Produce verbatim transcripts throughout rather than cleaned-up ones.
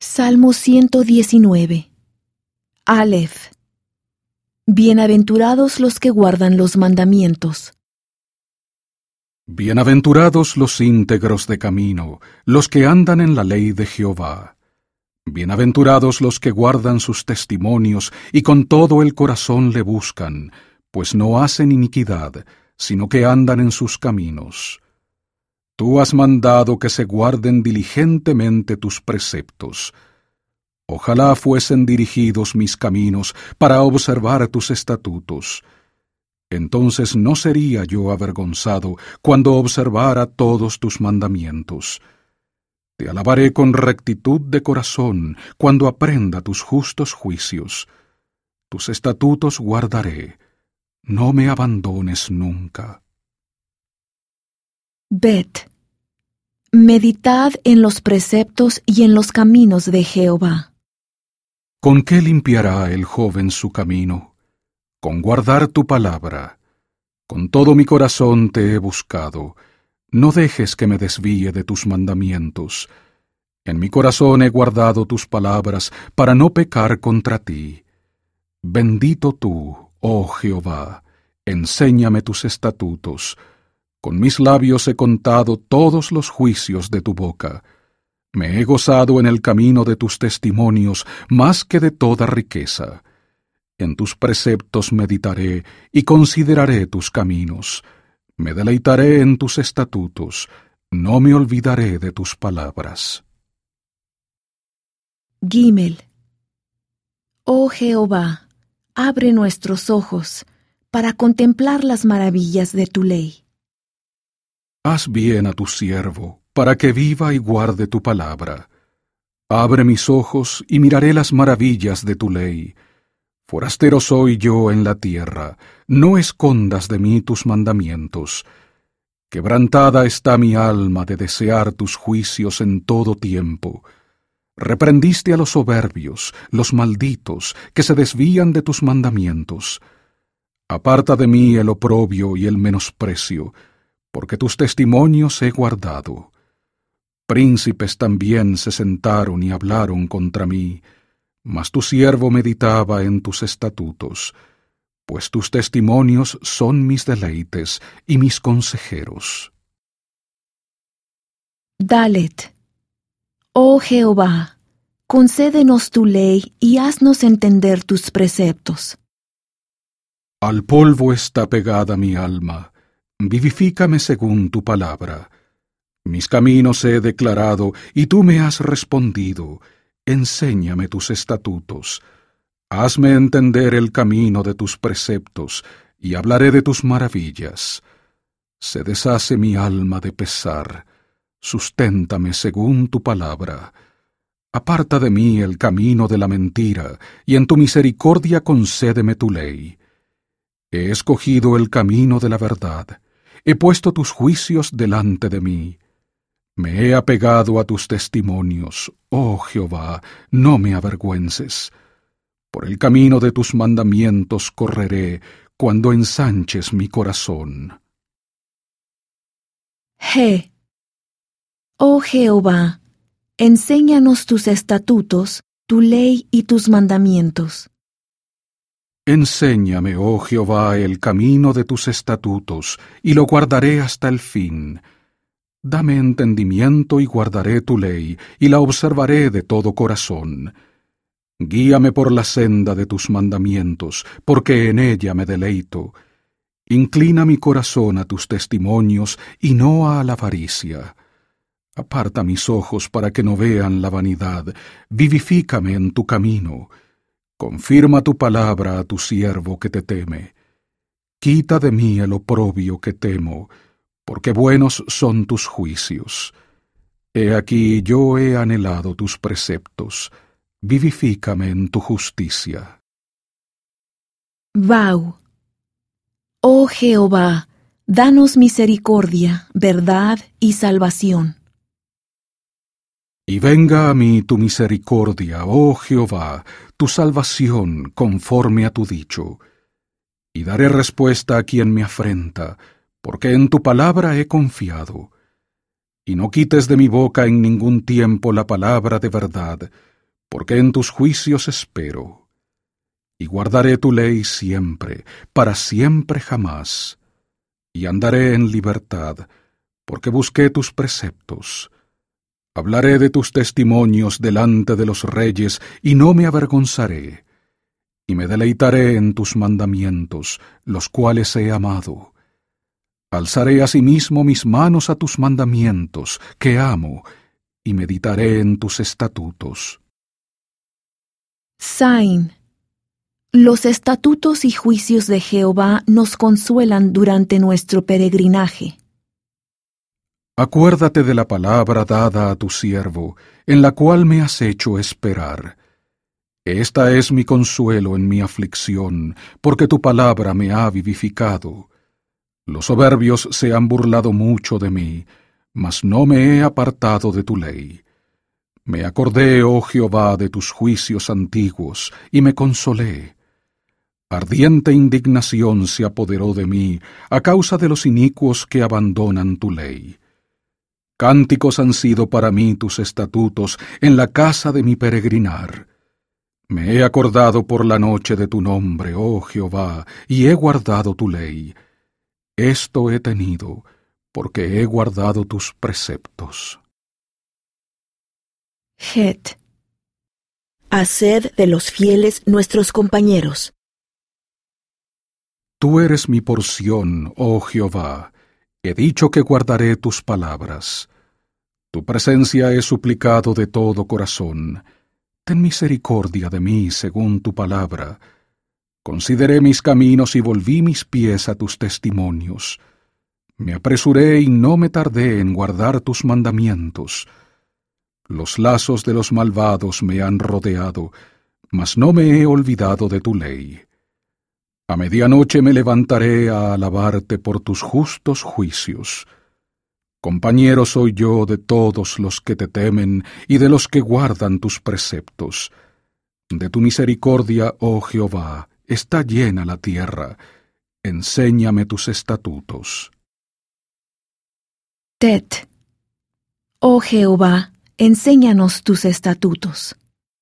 Salmo ciento diecinueve. Aleph. Bienaventurados los que guardan los mandamientos. Bienaventurados los íntegros de camino, los que andan en la ley de Jehová. Bienaventurados los que guardan sus testimonios y con todo el corazón le buscan, pues no hacen iniquidad, sino que andan en sus caminos. Tú has mandado que se guarden diligentemente tus preceptos. Ojalá fuesen dirigidos mis caminos para observar tus estatutos. Entonces no sería yo avergonzado cuando observara todos tus mandamientos. Te alabaré con rectitud de corazón cuando aprenda tus justos juicios. Tus estatutos guardaré. No me abandones nunca. Bet. Meditad en los preceptos y en los caminos de Jehová. ¿Con qué limpiará el joven su camino? Con guardar tu palabra. Con todo mi corazón te he buscado. No dejes que me desvíe de tus mandamientos. En mi corazón he guardado tus palabras para no pecar contra ti. Bendito tú, oh Jehová, enséñame tus estatutos. Con mis labios he contado todos los juicios de tu boca. Me he gozado en el camino de tus testimonios más que de toda riqueza. En tus preceptos meditaré y consideraré tus caminos. Me deleitaré en tus estatutos. No me olvidaré de tus palabras. Gimel. Oh Jehová, abre nuestros ojos para contemplar las maravillas de tu ley. Haz bien a tu siervo, para que viva y guarde tu palabra. Abre mis ojos y miraré las maravillas de tu ley. Forastero soy yo en la tierra, no escondas de mí tus mandamientos. Quebrantada está mi alma de desear tus juicios en todo tiempo. Reprendiste a los soberbios, los malditos, que se desvían de tus mandamientos. Aparta de mí el oprobio y el menosprecio, porque tus testimonios he guardado. Príncipes también se sentaron y hablaron contra mí, mas tu siervo meditaba en tus estatutos, pues tus testimonios son mis deleites y mis consejeros. Dalet. Oh Jehová, concédenos tu ley y haznos entender tus preceptos. Al polvo está pegada mi alma. Vivifícame según tu palabra. Mis caminos he declarado, y tú me has respondido. Enséñame tus estatutos. Hazme entender el camino de tus preceptos, y hablaré de tus maravillas. Se deshace mi alma de pesar. Susténtame según tu palabra. Aparta de mí el camino de la mentira, y en tu misericordia concédeme tu ley. He escogido el camino de la verdad. He puesto tus juicios delante de mí. Me he apegado a tus testimonios, oh Jehová, no me avergüences. Por el camino de tus mandamientos correré cuando ensanches mi corazón. G. Oh Jehová, enséñanos tus estatutos, tu ley y tus mandamientos. Enséñame, oh Jehová, el camino de tus estatutos, y lo guardaré hasta el fin. Dame entendimiento y guardaré tu ley, y la observaré de todo corazón. Guíame por la senda de tus mandamientos, porque en ella me deleito. Inclina mi corazón a tus testimonios, y no a la avaricia. Aparta mis ojos para que no vean la vanidad, vivifícame en tu camino. Confirma tu palabra a tu siervo que te teme. Quita de mí el oprobio que temo, porque buenos son tus juicios. He aquí yo he anhelado tus preceptos. Vivifícame en tu justicia. Vau. Oh Jehová, danos misericordia, verdad y salvación. Y venga a mí tu misericordia, oh Jehová, tu salvación conforme a tu dicho. Y daré respuesta a quien me afrenta, porque en tu palabra he confiado. Y no quites de mi boca en ningún tiempo la palabra de verdad, porque en tus juicios espero. Y guardaré tu ley siempre, para siempre jamás. Y andaré en libertad, porque busqué tus preceptos. Hablaré de tus testimonios delante de los reyes, y no me avergonzaré. Y me deleitaré en tus mandamientos, los cuales he amado. Alzaré asimismo mis manos a tus mandamientos, que amo, y meditaré en tus estatutos. Zain. Los estatutos y juicios de Jehová nos consuelan durante nuestro peregrinaje. Acuérdate de la palabra dada a tu siervo, en la cual me has hecho esperar. Esta es mi consuelo en mi aflicción, porque tu palabra me ha vivificado. Los soberbios se han burlado mucho de mí, mas no me he apartado de tu ley. Me acordé, oh Jehová, de tus juicios antiguos, y me consolé. Ardiente indignación se apoderó de mí, a causa de los inicuos que abandonan tu ley. Cánticos han sido para mí tus estatutos en la casa de mi peregrinar. Me he acordado por la noche de tu nombre, oh Jehová, y he guardado tu ley. Esto he tenido, porque he guardado tus preceptos. Het. Haced de los fieles nuestros compañeros. Tú eres mi porción, oh Jehová. He dicho que guardaré tus palabras. Tu presencia he suplicado de todo corazón. Ten misericordia de mí según tu palabra. Consideré mis caminos y volví mis pies a tus testimonios. Me apresuré y no me tardé en guardar tus mandamientos. Los lazos de los malvados me han rodeado, mas no me he olvidado de tu ley. A medianoche me levantaré a alabarte por tus justos juicios. Compañero soy yo de todos los que te temen y de los que guardan tus preceptos. De tu misericordia, oh Jehová, está llena la tierra. Enséñame tus estatutos. Tet. Oh Jehová, enséñanos tus estatutos.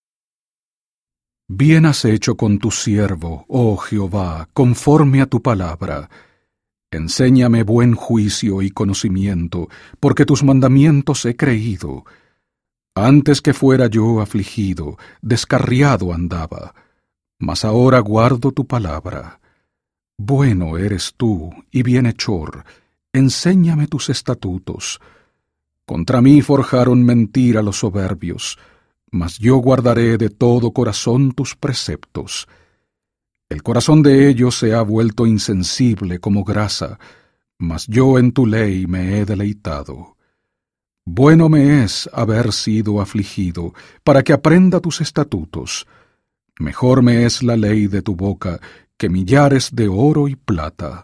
Bien has hecho con tu siervo, oh Jehová, conforme a tu palabra. Enséñame buen juicio y conocimiento, porque tus mandamientos he creído. Antes que fuera yo afligido, descarriado andaba, mas ahora guardo tu palabra. Bueno eres tú y bienhechor, enséñame tus estatutos. Contra mí forjaron mentira los soberbios, mas yo guardaré de todo corazón tus preceptos. El corazón de ellos se ha vuelto insensible como grasa, mas yo en tu ley me he deleitado. Bueno me es haber sido afligido, para que aprenda tus estatutos. Mejor me es la ley de tu boca que millares de oro y plata.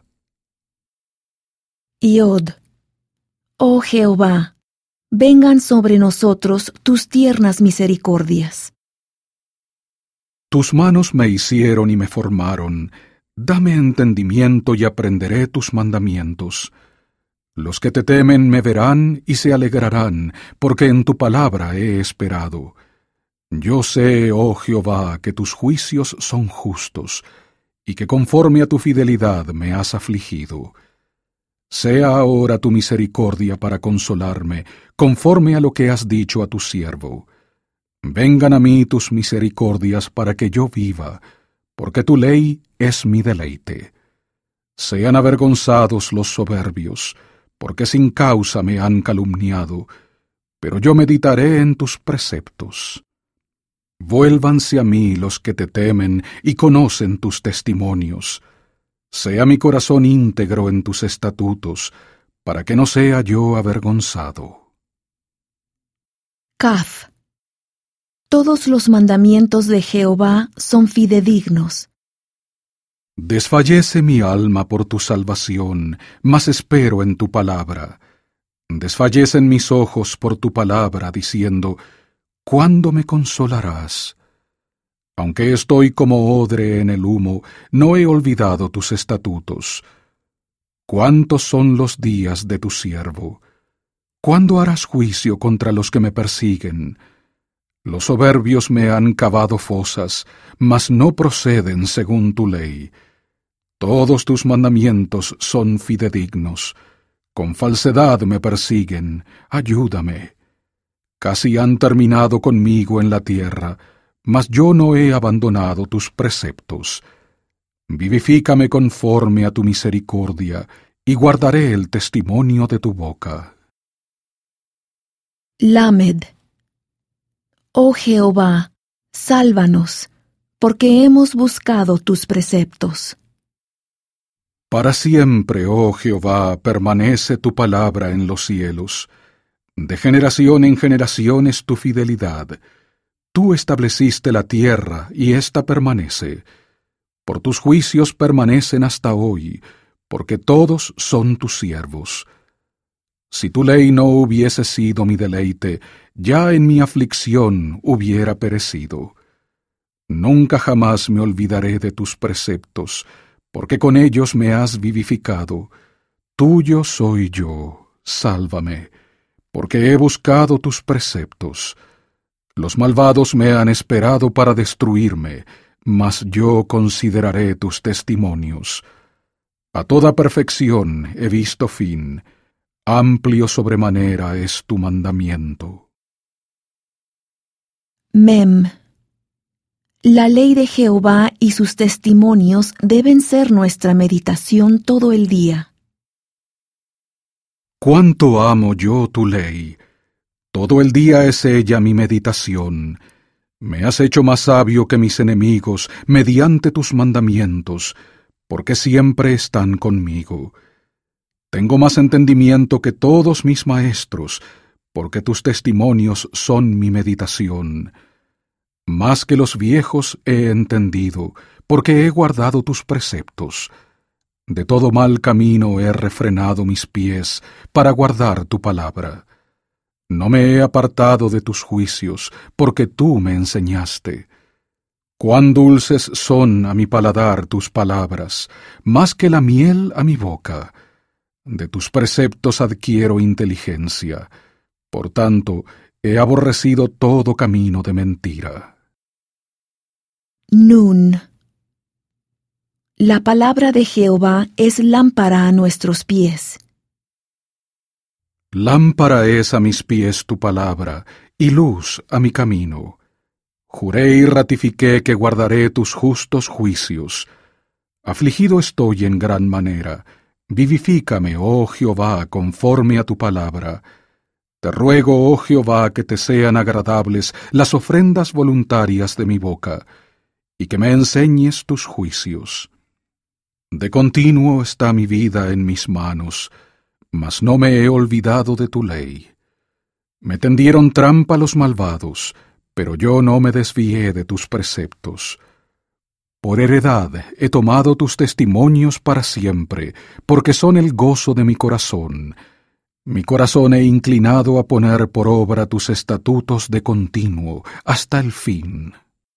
Iod. Oh Jehová, vengan sobre nosotros tus tiernas misericordias. Tus manos me hicieron y me formaron. Dame entendimiento y aprenderé tus mandamientos. Los que te temen me verán y se alegrarán, porque en tu palabra he esperado. Yo sé, oh Jehová, que tus juicios son justos, y que conforme a tu fidelidad me has afligido. Sea ahora tu misericordia para consolarme, conforme a lo que has dicho a tu siervo. Vengan a mí tus misericordias para que yo viva, porque tu ley es mi deleite. Sean avergonzados los soberbios, porque sin causa me han calumniado, pero yo meditaré en tus preceptos. Vuélvanse a mí los que te temen y conocen tus testimonios. Sea mi corazón íntegro en tus estatutos, para que no sea yo avergonzado. Kaf. Todos los mandamientos de Jehová son fidedignos. Desfallece mi alma por tu salvación, mas espero en tu palabra. Desfallecen mis ojos por tu palabra, diciendo, ¿cuándo me consolarás? Aunque estoy como odre en el humo, no he olvidado tus estatutos. ¿Cuántos son los días de tu siervo? ¿Cuándo harás juicio contra los que me persiguen? Los soberbios me han cavado fosas, mas no proceden según tu ley. Todos tus mandamientos son fidedignos. Con falsedad me persiguen, ayúdame. Casi han terminado conmigo en la tierra, mas yo no he abandonado tus preceptos. Vivifícame conforme a tu misericordia, y guardaré el testimonio de tu boca. Lamed. Oh Jehová, sálvanos, porque hemos buscado tus preceptos. Para siempre, oh Jehová, permanece tu palabra en los cielos. De generación en generación es tu fidelidad. Tú estableciste la tierra, y ésta permanece. Por tus juicios permanecen hasta hoy, porque todos son tus siervos. Si tu ley no hubiese sido mi deleite, ya en mi aflicción hubiera perecido. Nunca jamás me olvidaré de tus preceptos, porque con ellos me has vivificado. Tuyo soy yo, sálvame, porque he buscado tus preceptos. Los malvados me han esperado para destruirme, mas yo consideraré tus testimonios. A toda perfección he visto fin, amplio sobremanera es tu mandamiento. Mem. La ley de Jehová y sus testimonios deben ser nuestra meditación todo el día. Cuánto amo yo tu ley. Todo el día es ella mi meditación. Me has hecho más sabio que mis enemigos mediante tus mandamientos, porque siempre están conmigo. Tengo más entendimiento que todos mis maestros, porque tus testimonios son mi meditación. Más que los viejos he entendido, porque he guardado tus preceptos. De todo mal camino he refrenado mis pies para guardar tu palabra. No me he apartado de tus juicios, porque tú me enseñaste. Cuán dulces son a mi paladar tus palabras, más que la miel a mi boca. De tus preceptos adquiero inteligencia. Por tanto, he aborrecido todo camino de mentira. Nun. La palabra de Jehová es lámpara a nuestros pies. Lámpara es a mis pies tu palabra, y luz a mi camino. Juré y ratifiqué que guardaré tus justos juicios. Afligido estoy en gran manera. Vivifícame, oh Jehová, conforme a tu palabra. Te ruego, oh Jehová, que te sean agradables las ofrendas voluntarias de mi boca, y que me enseñes tus juicios. De continuo está mi vida en mis manos, mas no me he olvidado de tu ley. Me tendieron trampa los malvados, pero yo no me desvié de tus preceptos. Por heredad he tomado tus testimonios para siempre, porque son el gozo de mi corazón. Mi corazón he inclinado a poner por obra tus estatutos de continuo, hasta el fin.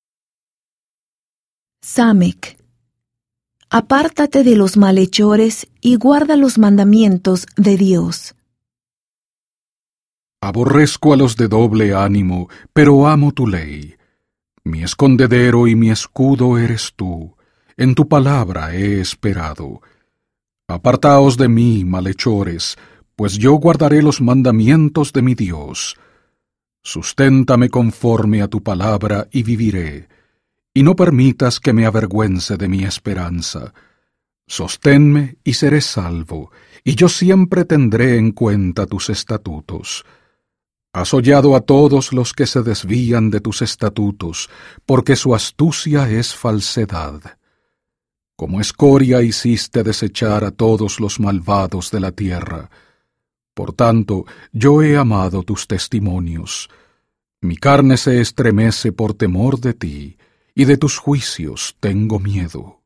Samec. Apártate de los malhechores y guarda los mandamientos de Dios. Aborrezco a los de doble ánimo, pero amo tu ley. Mi escondedero y mi escudo eres tú. En tu palabra he esperado. Apartaos de mí, malhechores, pues yo guardaré los mandamientos de mi Dios. Susténtame conforme a tu palabra y viviré, y no permitas que me avergüence de mi esperanza. Sosténme y seré salvo, y yo siempre tendré en cuenta tus estatutos. Has hollado a todos los que se desvían de tus estatutos, porque su astucia es falsedad. Como escoria hiciste desechar a todos los malvados de la tierra. Por tanto, yo he amado tus testimonios. Mi carne se estremece por temor de ti, y de tus juicios tengo miedo.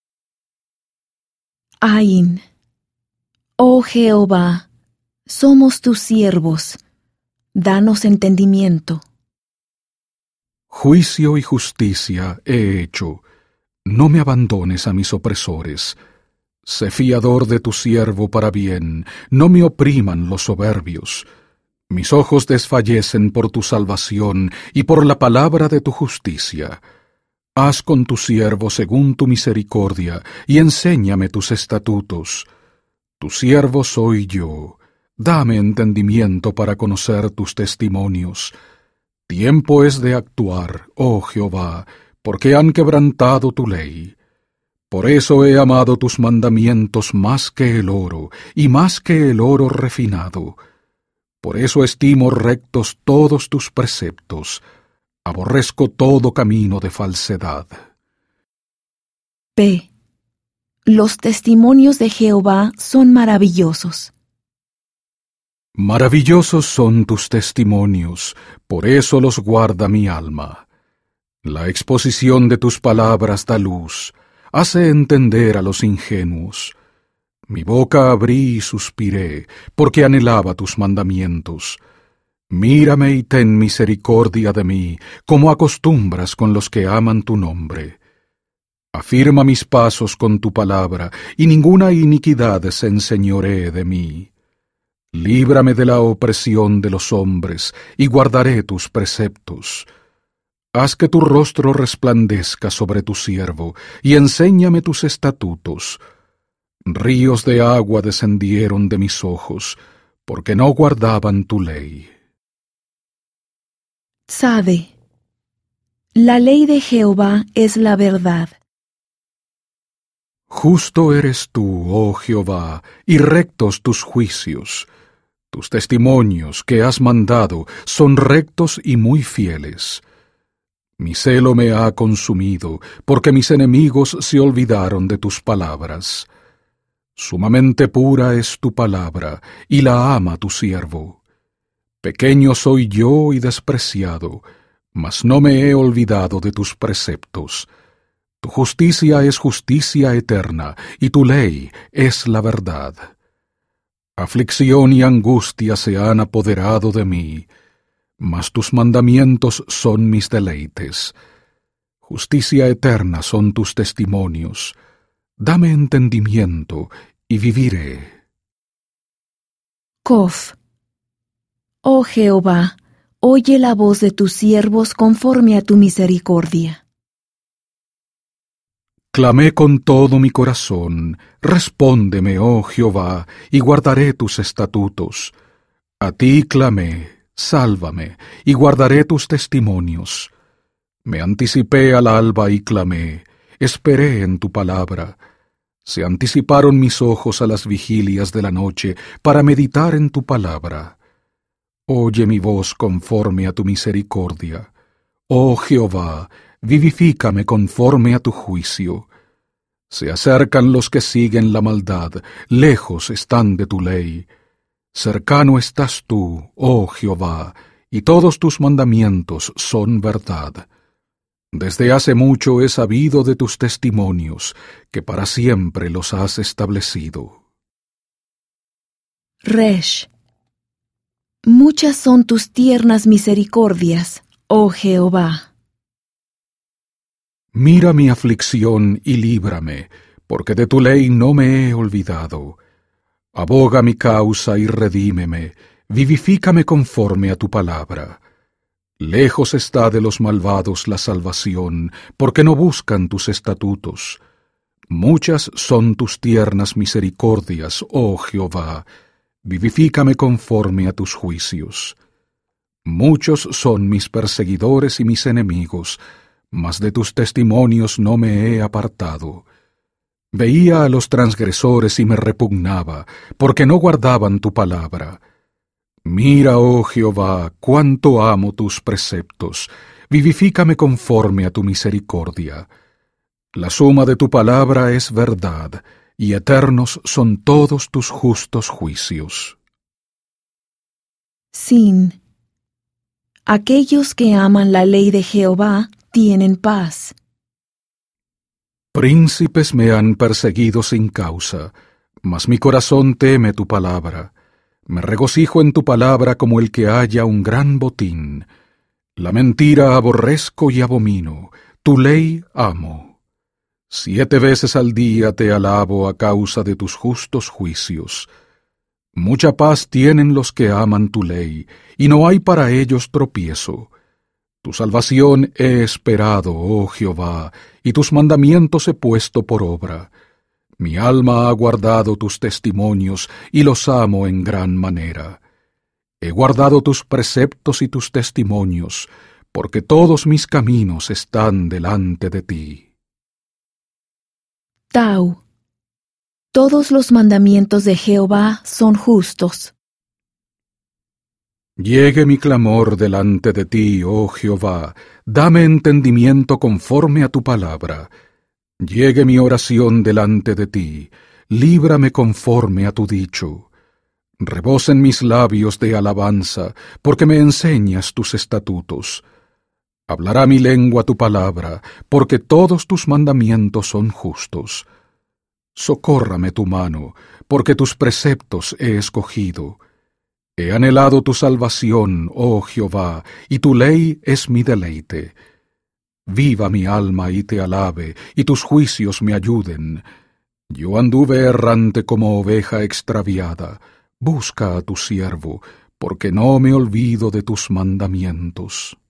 Ain. Oh Jehová, somos tus siervos. Danos entendimiento. Juicio y justicia he hecho. No me abandones a mis opresores. Sé fiador de tu siervo para bien. No me opriman los soberbios. Mis ojos desfallecen por tu salvación y por la palabra de tu justicia. Haz con tu siervo según tu misericordia, y enséñame tus estatutos. Tu siervo soy yo. Dame entendimiento para conocer tus testimonios. Tiempo es de actuar, oh Jehová, porque han quebrantado tu ley. Por eso he amado tus mandamientos más que el oro, y más que el oro refinado. Por eso estimo rectos todos tus preceptos. Aborrezco todo camino de falsedad. P. Los testimonios de Jehová son maravillosos. Maravillosos son tus testimonios, por eso los guarda mi alma. La exposición de tus palabras da luz, hace entender a los ingenuos. Mi boca abrí y suspiré, porque anhelaba tus mandamientos. Mírame y ten misericordia de mí, como acostumbras con los que aman tu nombre. Afirma mis pasos con tu palabra, y ninguna iniquidad se enseñoree de mí. Líbrame de la opresión de los hombres, y guardaré tus preceptos. Haz que tu rostro resplandezca sobre tu siervo, y enséñame tus estatutos. Ríos de agua descendieron de mis ojos, porque no guardaban tu ley. Sade. La ley de Jehová es la verdad. Justo eres tú, oh Jehová, y rectos tus juicios. Tus testimonios que has mandado son rectos y muy fieles. Mi celo me ha consumido, porque mis enemigos se olvidaron de tus palabras. Sumamente pura es tu palabra, y la ama tu siervo. Pequeño soy yo y despreciado, mas no me he olvidado de tus preceptos. Tu justicia es justicia eterna, y tu ley es la verdad. Aflicción y angustia se han apoderado de mí, mas tus mandamientos son mis deleites. Justicia eterna son tus testimonios. Dame entendimiento, y viviré. Cof. Oh Jehová, oye la voz de tus siervos conforme a tu misericordia. Clamé con todo mi corazón, respóndeme, oh Jehová, y guardaré tus estatutos. A ti clamé, sálvame, y guardaré tus testimonios. Me anticipé al alba y clamé, esperé en tu palabra. Se anticiparon mis ojos a las vigilias de la noche para meditar en tu palabra. Oye mi voz conforme a tu misericordia. Oh Jehová, vivifícame conforme a tu juicio. Se acercan los que siguen la maldad, lejos están de tu ley. Cercano estás tú, oh Jehová, y todos tus mandamientos son verdad. Desde hace mucho he sabido de tus testimonios, que para siempre los has establecido. Resh. Muchas son tus tiernas misericordias, oh Jehová. Mira mi aflicción y líbrame, porque de tu ley no me he olvidado. Aboga mi causa y redímeme, vivifícame conforme a tu palabra. Lejos está de los malvados la salvación, porque no buscan tus estatutos. Muchas son tus tiernas misericordias, oh Jehová, vivifícame conforme a tus juicios. Muchos son mis perseguidores y mis enemigos, mas de tus testimonios no me he apartado. Veía a los transgresores y me repugnaba, porque no guardaban tu palabra. Mira, oh Jehová, cuánto amo tus preceptos, vivifícame conforme a tu misericordia. La suma de tu palabra es verdad, y eternos son todos tus justos juicios. Sin. Aquellos que aman la ley de Jehová tienen paz. Príncipes me han perseguido sin causa, mas mi corazón teme tu palabra. Me regocijo en tu palabra como el que halla un gran botín. La mentira aborrezco y abomino, tu ley amo. Siete veces al día te alabo a causa de tus justos juicios. Mucha paz tienen los que aman tu ley, y no hay para ellos tropiezo. Tu salvación he esperado, oh Jehová, y tus mandamientos he puesto por obra. Mi alma ha guardado tus testimonios, y los amo en gran manera. He guardado tus preceptos y tus testimonios, porque todos mis caminos están delante de ti. Tau. Todos los mandamientos de Jehová son justos. Llegue mi clamor delante de ti, oh Jehová, dame entendimiento conforme a tu palabra. Llegue mi oración delante de ti, líbrame conforme a tu dicho. Rebosen mis labios de alabanza, porque me enseñas tus estatutos. Hablará mi lengua tu palabra, porque todos tus mandamientos son justos. Socórrame tu mano, porque tus preceptos he escogido. He anhelado tu salvación, oh Jehová, y tu ley es mi deleite. Viva mi alma y te alabe, y tus juicios me ayuden. Yo anduve errante como oveja extraviada. Busca a tu siervo, porque no me olvido de tus mandamientos.